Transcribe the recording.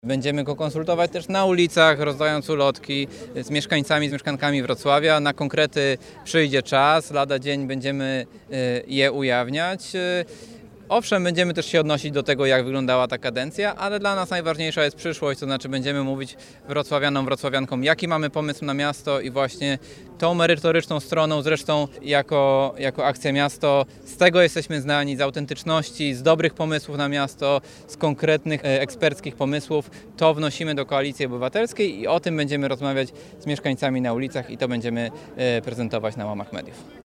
Będziemy go konsultować też na ulicach, rozdając ulotki z mieszkańcami, z mieszkankami Wrocławia. Na konkrety przyjdzie czas, lada dzień będziemy je ujawniać. Owszem, będziemy też się odnosić do tego, jak wyglądała ta kadencja, ale dla nas najważniejsza jest przyszłość, to znaczy będziemy mówić wrocławianom, wrocławiankom, jaki mamy pomysł na miasto i właśnie tą merytoryczną stroną, zresztą jako Akcja Miasto, z tego jesteśmy znani, z autentyczności, z dobrych pomysłów na miasto, z konkretnych eksperckich pomysłów. To wnosimy do Koalicji Obywatelskiej i o tym będziemy rozmawiać z mieszkańcami na ulicach i to będziemy prezentować na łamach mediów.